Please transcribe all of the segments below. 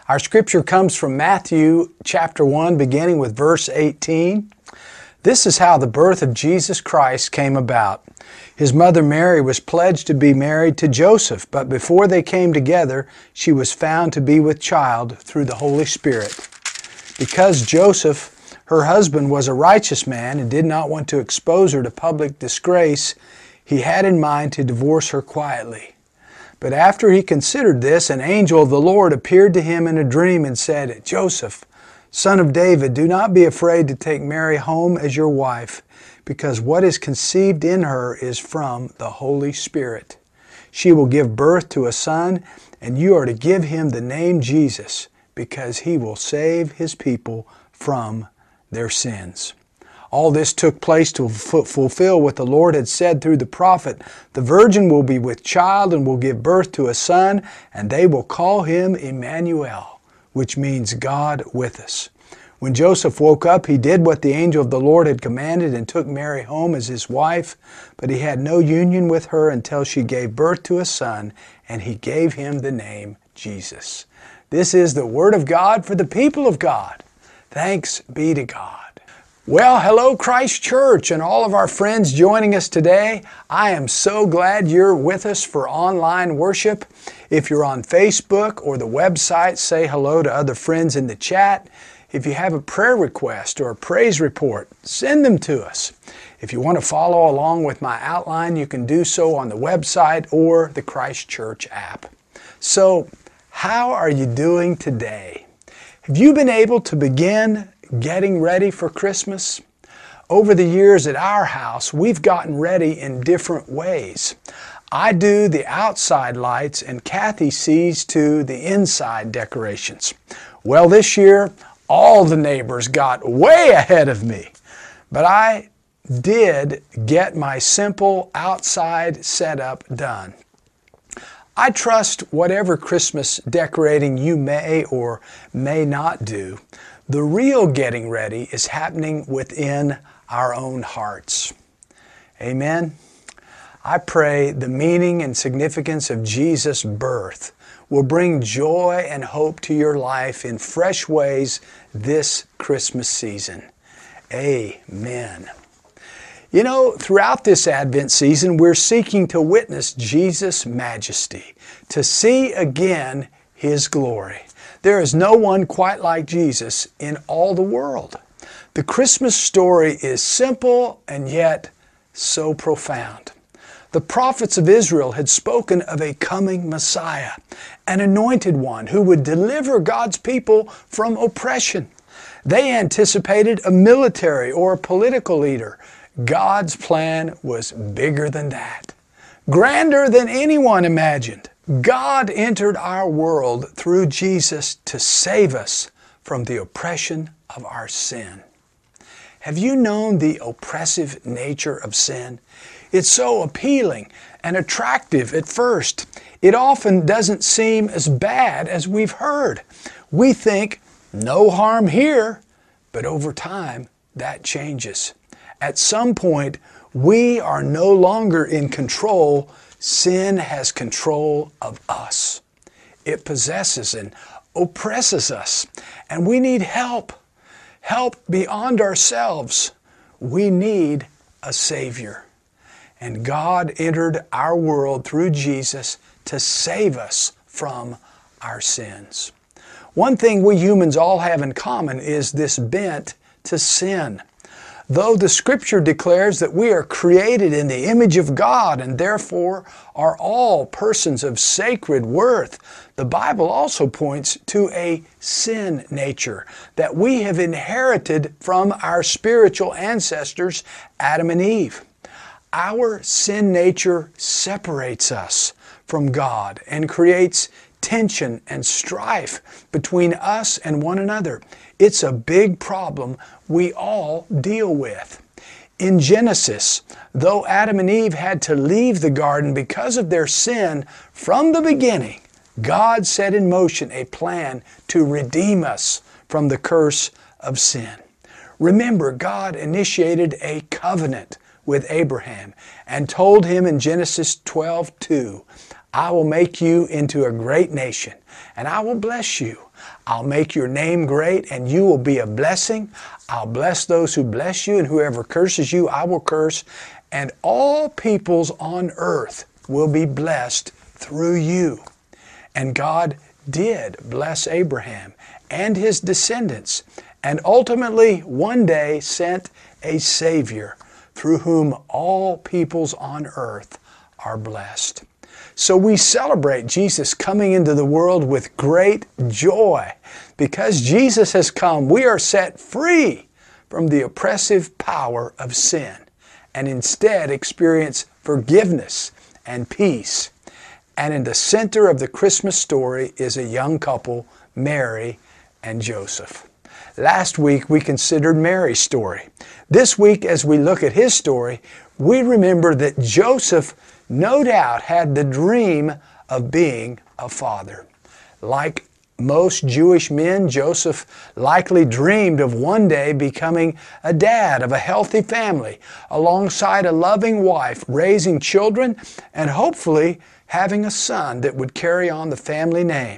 Our scripture comes from Matthew chapter 1, beginning with verse 18. This is how the birth of Jesus Christ came about. His mother Mary was pledged to be married to Joseph, but before they came together, she was found to be with child through the Holy Spirit. Because Joseph, her husband, was a righteous man and did not want to expose her to public disgrace, he had in mind to divorce her quietly. But after he considered this, an angel of the Lord appeared to him in a dream and said, "Joseph, son of David, do not be afraid to take Mary home as your wife, because what is conceived in her is from the Holy Spirit. She will give birth to a son, and you are to give him the name Jesus, because he will save his people from their sins." All this took place to fulfill what the Lord had said through the prophet. The virgin will be with child and will give birth to a son, and they will call him Emmanuel, which means God with us. When Joseph woke up, he did what the angel of the Lord had commanded and took Mary home as his wife, but he had no union with her until she gave birth to a son, and he gave him the name Jesus. This is the word of God for the people of God. Thanks be to God. Well, hello Christ Church and all of our friends joining us today. I am so glad you're with us for online worship. If you're on Facebook or the website, say hello to other friends in the chat. If you have a prayer request or a praise report, send them to us. If you want to follow along with my outline, you can do so on the website or the Christ Church app. So, how are you doing today? Have you been able to begin getting ready for Christmas? Over the years at our house, we've gotten ready in different ways. I do the outside lights and Kathy sees to the inside decorations. Well, this year, all the neighbors got way ahead of me, but I did get my simple outside setup done. I trust whatever Christmas decorating you may or may not do, the real getting ready is happening within our own hearts. Amen. I pray the meaning and significance of Jesus' birth will bring joy and hope to your life in fresh ways this Christmas season. Amen. You know, throughout this Advent season, we're seeking to witness Jesus' majesty, to see again His glory. There is no one quite like Jesus in all the world. The Christmas story is simple and yet so profound. The prophets of Israel had spoken of a coming Messiah, an anointed one who would deliver God's people from oppression. They anticipated a military or a political leader. God's plan was bigger than that, grander than anyone imagined. God entered our world through Jesus to save us from the oppression of our sin. Have you known the oppressive nature of sin? It's so appealing and attractive at first. It often doesn't seem as bad as we've heard. We think, no harm here, but over time, that changes. At some point, we are no longer in control. Sin has control of us. It possesses and oppresses us, and we need help. Help beyond ourselves. We need a Savior. And God entered our world through Jesus to save us from our sins. One thing we humans all have in common is this bent to sin. Though the Scripture declares that we are created in the image of God and therefore are all persons of sacred worth, the Bible also points to a sin nature that we have inherited from our spiritual ancestors, Adam and Eve. Our sin nature separates us from God and creates tension and strife between us and one another. It's a big problem we all deal with. In Genesis, though Adam and Eve had to leave the garden because of their sin, from the beginning, God set in motion a plan to redeem us from the curse of sin. Remember, God initiated a covenant with Abraham and told him in Genesis 12:2, "I will make you into a great nation, and I will bless you. I'll make your name great, and you will be a blessing. I'll bless those who bless you, and whoever curses you, I will curse. And all peoples on earth will be blessed through you. And God did bless Abraham and his descendants, and ultimately one day sent a Savior through whom all peoples on earth are blessed. So we celebrate Jesus coming into the world with great joy. Because Jesus has come, we are set free from the oppressive power of sin and instead experience forgiveness and peace. And in the center of the Christmas story is a young couple, Mary and Joseph. Last week we considered Mary's story. This week, as we look at his story, we remember that Joseph no doubt had the dream of being a father. Like most Jewish men, Joseph likely dreamed of one day becoming a dad of a healthy family, alongside a loving wife, raising children, and hopefully having a son that would carry on the family name.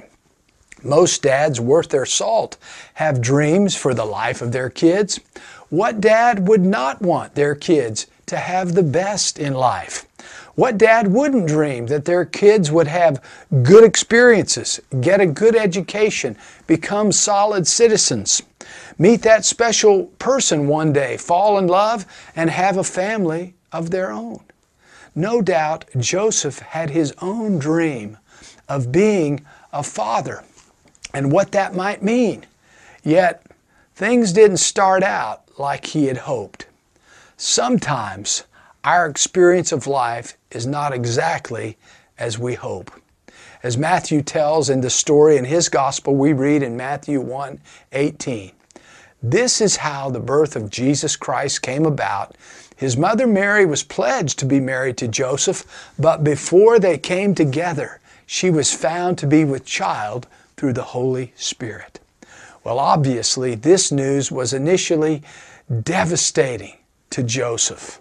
Most dads worth their salt have dreams for the life of their kids. What dad would not want their kids to have the best in life? What dad wouldn't dream that their kids would have good experiences, get a good education, become solid citizens, meet that special person one day, fall in love, and have a family of their own? No doubt Joseph had his own dream of being a father and what that might mean. Yet things didn't start out like he had hoped. Sometimes our experience of life is not exactly as we hope. As Matthew tells in the story in his gospel, we read in Matthew 1:18, "This is how the birth of Jesus Christ came about. His mother Mary was pledged to be married to Joseph, but before they came together, she was found to be with child through the Holy Spirit." Well, obviously, this news was initially devastating to Joseph.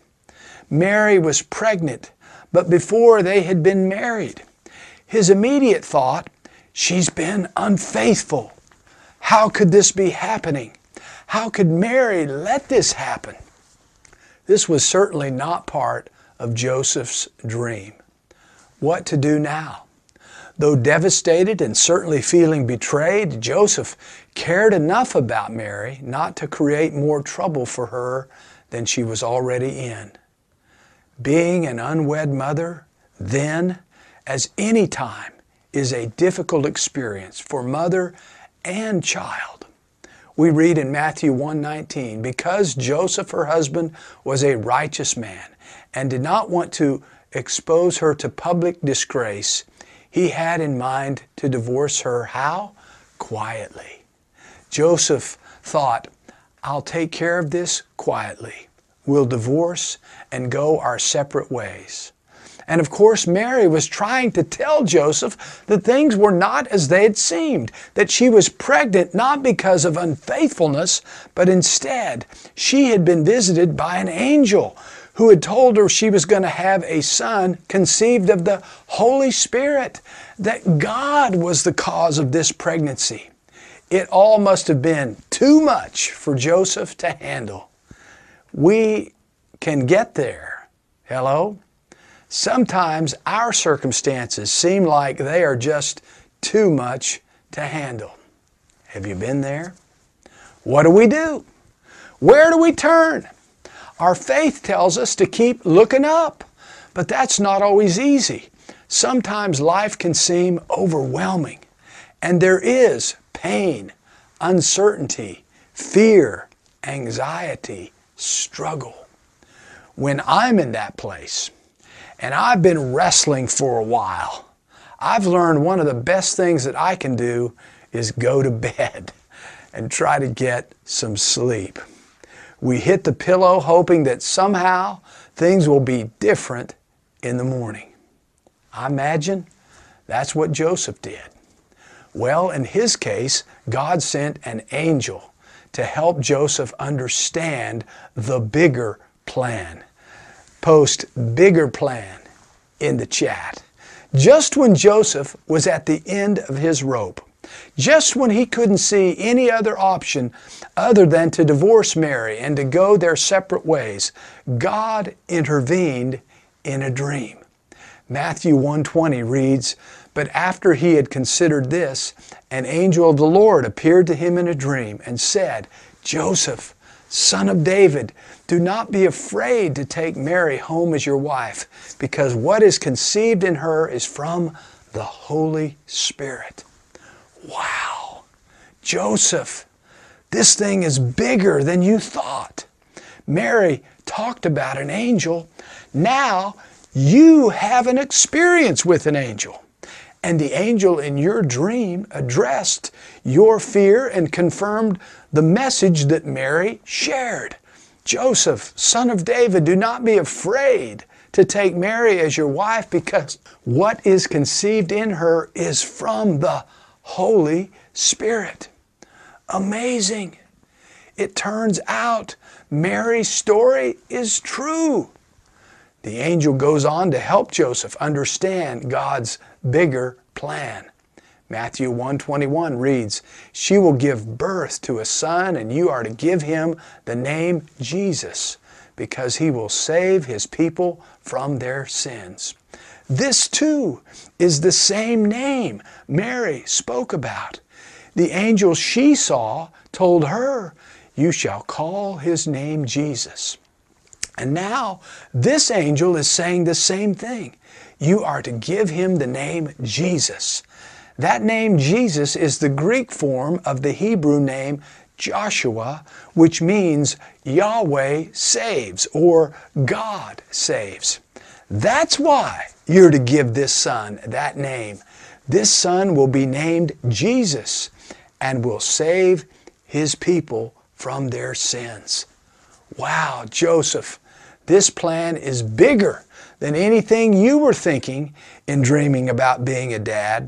Mary was pregnant, but before they had been married. His immediate thought, she's been unfaithful. How could this be happening? How could Mary let this happen? This was certainly not part of Joseph's dream. What to do now? Though devastated and certainly feeling betrayed, Joseph cared enough about Mary not to create more trouble for her than she was already in. Being an unwed mother, then, as any time, is a difficult experience for mother and child. We read in Matthew 1:19, "Because Joseph, her husband, was a righteous man and did not want to expose her to public disgrace, he had in mind to divorce her." How? Quietly. Joseph thought, I'll take care of this quietly. We'll divorce and go our separate ways. And of course, Mary was trying to tell Joseph that things were not as they had seemed, that she was pregnant not because of unfaithfulness, but instead she had been visited by an angel who had told her she was going to have a son conceived of the Holy Spirit, that God was the cause of this pregnancy. It all must have been too much for Joseph to handle. We can get there. Hello? Sometimes our circumstances seem like they are just too much to handle. Have you been there? What do we do? Where do we turn? Our faith tells us to keep looking up, but that's not always easy. Sometimes life can seem overwhelming, and there is pain, uncertainty, fear, anxiety, struggle. When I'm in that place, and I've been wrestling for a while, I've learned one of the best things that I can do is go to bed and try to get some sleep. We hit the pillow hoping that somehow things will be different in the morning. I imagine that's what Joseph did. Well, in his case, God sent an angel to help Joseph understand the bigger plan. Post "bigger plan" in the chat. Just when Joseph was at the end of his rope, Just when he couldn't see any other option other than to divorce Mary and to go their separate ways, God intervened in a dream. Matthew 1:20 reads, "But after he had considered this, an angel of the Lord appeared to him in a dream and said, 'Joseph, son of David, do not be afraid to take Mary home as your wife, because what is conceived in her is from the Holy Spirit.'" Wow! Joseph, this thing is bigger than you thought. Mary talked about an angel. Now you have an experience with an angel. And the angel in your dream addressed your fear and confirmed the message that Mary shared. "Joseph, son of David, do not be afraid to take Mary as your wife, because what is conceived in her is from the Holy Spirit." Amazing. It turns out Mary's story is true. The angel goes on to help Joseph understand God's bigger plan. Matthew 1:21 reads, "She will give birth to a son, and you are to give him the name Jesus, because he will save his people from their sins." This too is the same name Mary spoke about. The angel she saw told her, "You shall call his name Jesus." And now this angel is saying the same thing. You are to give him the name Jesus. That name Jesus is the Greek form of the Hebrew name Joshua, which means Yahweh saves or God saves. That's why you're to give this son that name. This son will be named Jesus and will save his people from their sins. Wow, Joseph, this plan is bigger than anything you were thinking in dreaming about being a dad.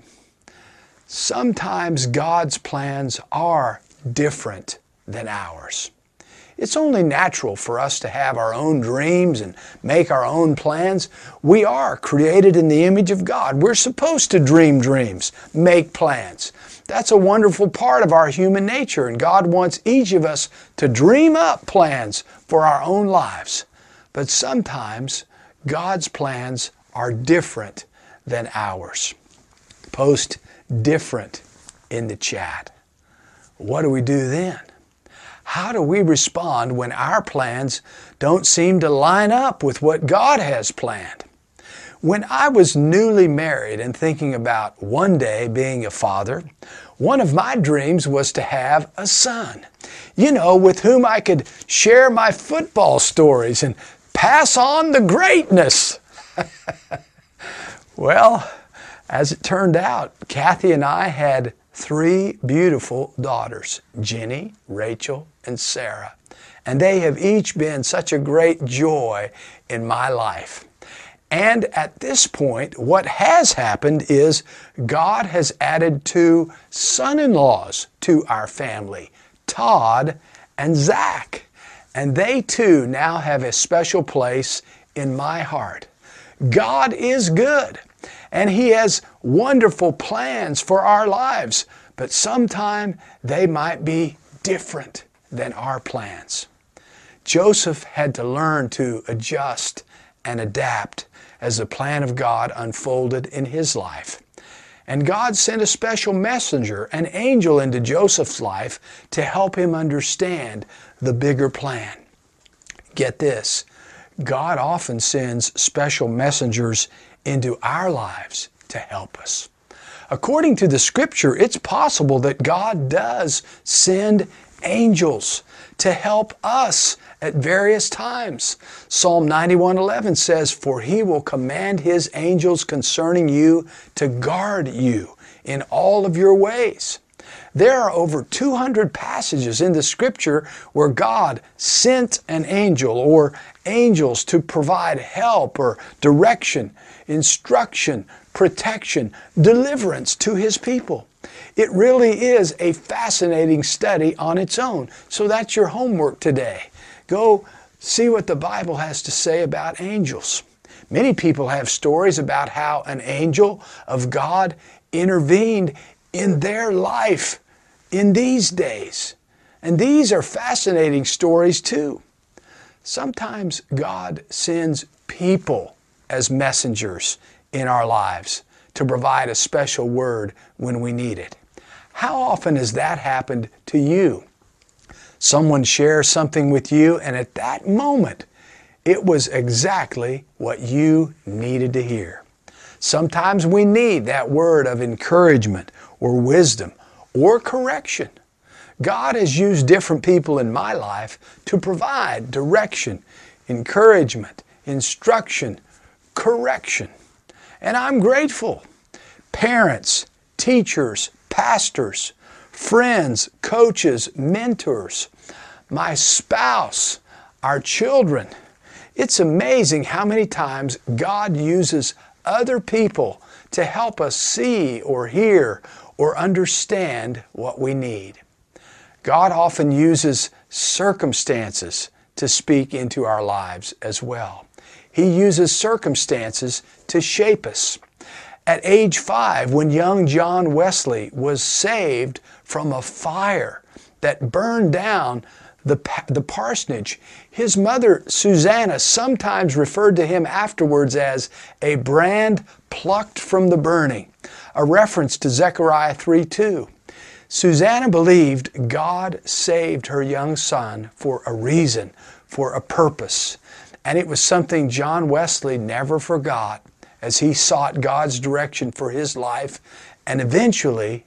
Sometimes God's plans are different than ours. It's only natural for us to have our own dreams and make our own plans. We are created in the image of God. We're supposed to dream dreams, make plans. That's a wonderful part of our human nature, and God wants each of us to dream up plans for our own lives. But sometimes God's plans are different than ours. Post "different" in the chat. What do we do then? How do we respond when our plans don't seem to line up with what God has planned? When I was newly married and thinking about one day being a father, one of my dreams was to have a son, with whom I could share my football stories and pass on the greatness. Well, as it turned out, Kathy and I had 3 beautiful daughters, Jenny, Rachel, and Sarah. And they have each been such a great joy in my life. And at this point, what has happened is God has added 2 son-in-laws to our family, Todd and Zach. And they too now have a special place in my heart. God is good, and He has wonderful plans for our lives, but sometimes they might be different than our plans. Joseph had to learn to adjust and adapt as the plan of God unfolded in his life. And God sent a special messenger, an angel, into Joseph's life to help him understand the bigger plan. Get this, God often sends special messengers into our lives to help us. According to the Scripture, it's possible that God does send angels to help us at various times. Psalm 91:11 says, "For He will command His angels concerning you to guard you in all of your ways." There are over 200 passages in the Scripture where God sent an angel or angels to provide help or direction, instruction, protection, deliverance to His people. It really is a fascinating study on its own. So that's your homework today. Go see what the Bible has to say about angels. Many people have stories about how an angel of God intervened in their life in these days. And these are fascinating stories too. Sometimes God sends people as messengers in our lives to provide a special word when we need it. How often has that happened to you? Someone shares something with you, and at that moment, it was exactly what you needed to hear. Sometimes we need that word of encouragement or wisdom or correction. God has used different people in my life to provide direction, encouragement, instruction, correction. And I'm grateful. Parents, teachers, pastors, friends, coaches, mentors, my spouse, our children. It's amazing how many times God uses other people to help us see or hear or understand what we need. God often uses circumstances to speak into our lives as well. He uses circumstances to shape us. At age 5, when young John Wesley was saved from a fire that burned down the parsonage, his mother, Susanna, sometimes referred to him afterwards as a brand plucked from the burning, a reference to Zechariah 3:2. Susanna believed God saved her young son for a reason, for a purpose, and it was something John Wesley never forgot as he sought God's direction for his life and eventually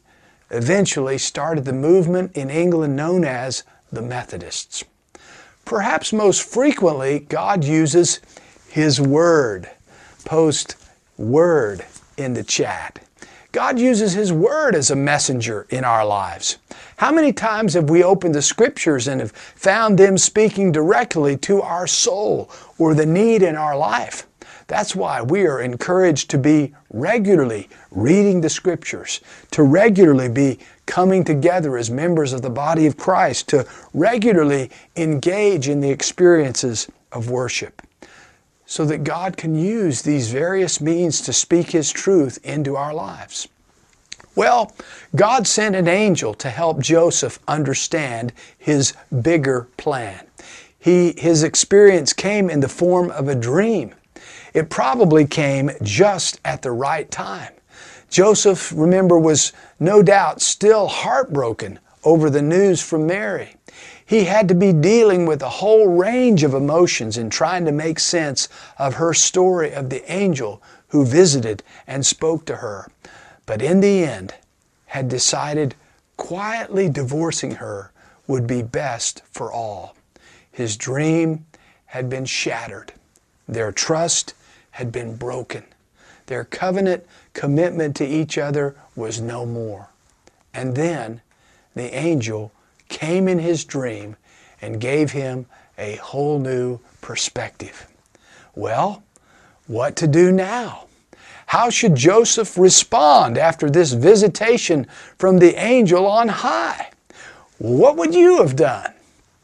started the movement in England known as the Methodists. Perhaps most frequently, God uses His Word. Post Word in the chat. God uses His Word as a messenger in our lives. How many times have we opened the Scriptures and have found them speaking directly to our soul or the need in our life? That's why we are encouraged to be regularly reading the Scriptures, to regularly be coming together as members of the body of Christ, to regularly engage in the experiences of worship, so that God can use these various means to speak His truth into our lives. Well, God sent an angel to help Joseph understand his bigger plan. His experience came in the form of a dream. It probably came just at the right time. Joseph, remember, was no doubt still heartbroken over the news from Mary. He had to be dealing with a whole range of emotions in trying to make sense of her story of the angel who visited and spoke to her, but in the end had decided quietly divorcing her would be best for all. His dream had been shattered. Their trust had been broken. Their covenant commitment to each other was no more. And then the angel came in his dream and gave him a whole new perspective. Well, what to do now? How should Joseph respond after this visitation from the angel on high? What would you have done?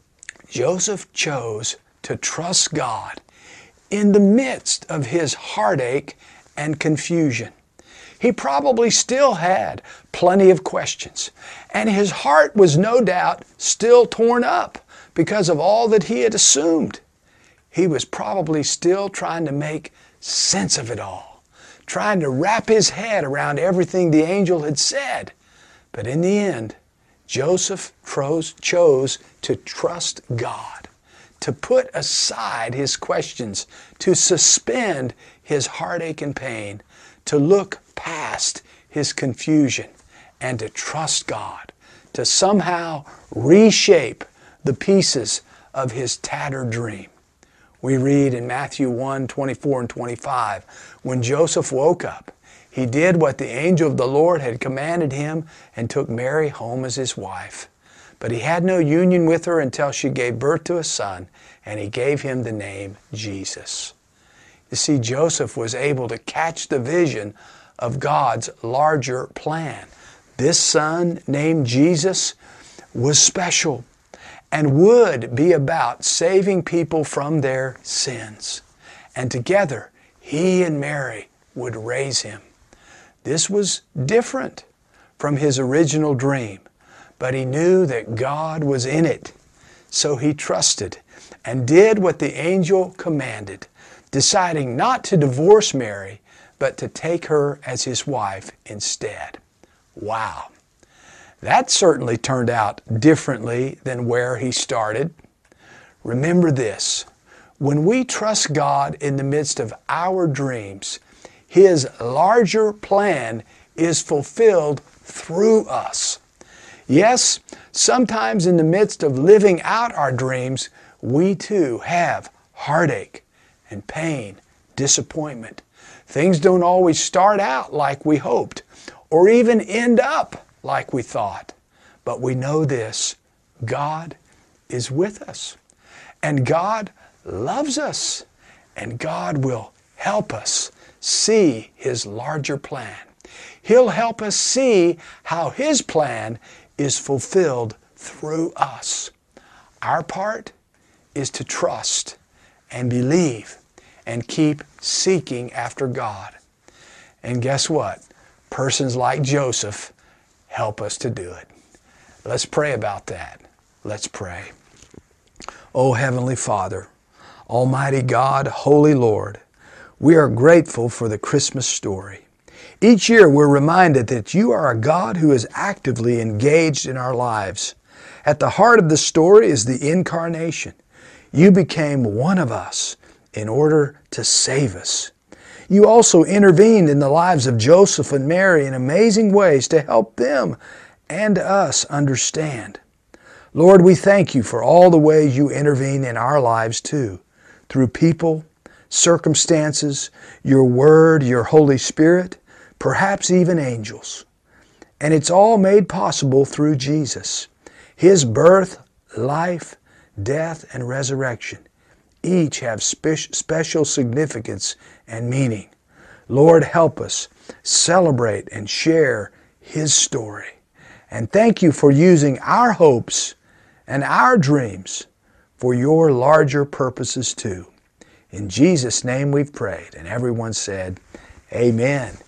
Joseph chose to trust God in the midst of his heartache and confusion. He probably still had plenty of questions, and his heart was no doubt still torn up because of all that he had assumed. He was probably still trying to make sense of it all, trying to wrap his head around everything the angel had said. But in the end, Joseph chose to trust God, to put aside his questions, to suspend his heartache and pain, to look past his confusion, and to trust God, to somehow reshape the pieces of his tattered dream. We read in Matthew 1:24 and 25, when Joseph woke up, he did what the angel of the Lord had commanded him and took Mary home as his wife. But he had no union with her until she gave birth to a son, and he gave him the name Jesus. You see, Joseph was able to catch the vision of God's larger plan. This son named Jesus was special and would be about saving people from their sins. And together, he and Mary would raise him. This was different from his original dream, but he knew that God was in it. So he trusted and did what the angel commanded, deciding not to divorce Mary, but to take her as his wife instead. Wow. That certainly turned out differently than where he started. Remember this, when we trust God in the midst of our dreams, His larger plan is fulfilled through us. Yes, sometimes in the midst of living out our dreams, we too have heartache and pain, disappointment. Things don't always start out like we hoped or even end up like we thought. But we know this, God is with us, and God loves us, and God will help us see His larger plan. He'll help us see how His plan is fulfilled through us. Our part is to trust and believe and keep seeking after God. And guess what? Persons like Joseph help us to do it. Let's pray about that. Let's pray. Oh, Heavenly Father, Almighty God, Holy Lord, we are grateful for the Christmas story. Each year we're reminded that You are a God who is actively engaged in our lives. At the heart of the story is the incarnation. You became one of us in order to save us. You also intervened in the lives of Joseph and Mary in amazing ways to help them and us understand. Lord, we thank You for all the ways You intervene in our lives too, through people, circumstances, Your Word, Your Holy Spirit, perhaps even angels. And it's all made possible through Jesus. His birth, life, death, and resurrection each have special significance and meaning. Lord, help us celebrate and share His story. And thank You for using our hopes and our dreams for Your larger purposes too. In Jesus' name we've prayed. And everyone said, Amen.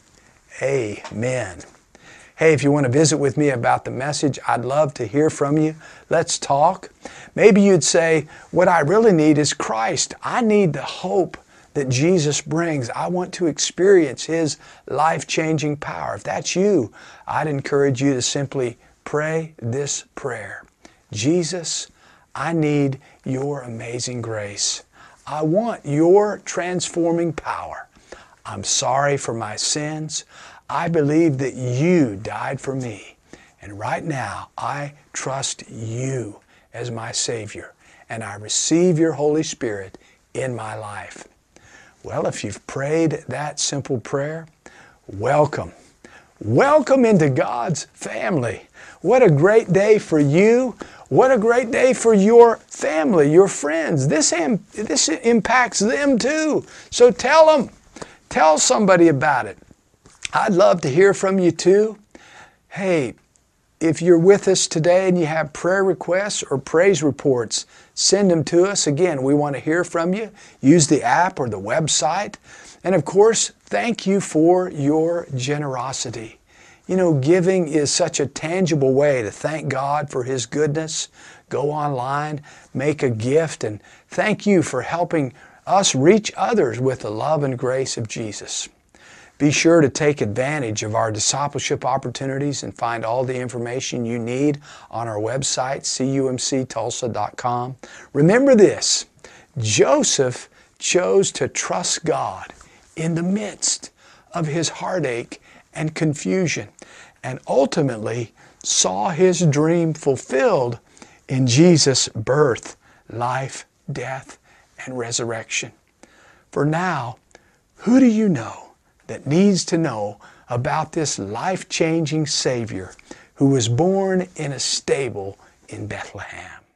Amen. Hey, if you want to visit with me about the message, I'd love to hear from you. Let's talk. Maybe you'd say, what I really need is Christ. I need the hope that Jesus brings. I want to experience His life-changing power. If that's you, I'd encourage you to simply pray this prayer. Jesus, I need Your amazing grace. I want Your transforming power. I'm sorry for my sins. I believe that You died for me. And right now, I trust You as my Savior. And I receive Your Holy Spirit in my life. Well, if you've prayed that simple prayer, welcome. Welcome into God's family. What a great day for you. What a great day for your family, your friends. This impacts them too. So tell them. Tell somebody about it. I'd love to hear from you too. Hey, if you're with us today and you have prayer requests or praise reports, send them to us. Again, we want to hear from you. Use the app or the website. And of course, thank you for your generosity. You know, giving is such a tangible way to thank God for His goodness. Go online, make a gift, and thank you for helping us reach others with the love and grace of Jesus. Be sure to take advantage of our discipleship opportunities and find all the information you need on our website, cumctulsa.com. Remember this, Joseph chose to trust God in the midst of his heartache and confusion, and ultimately saw his dream fulfilled in Jesus' birth, life, death, and resurrection. For now, who do you know that needs to know about this life-changing Savior who was born in a stable in Bethlehem?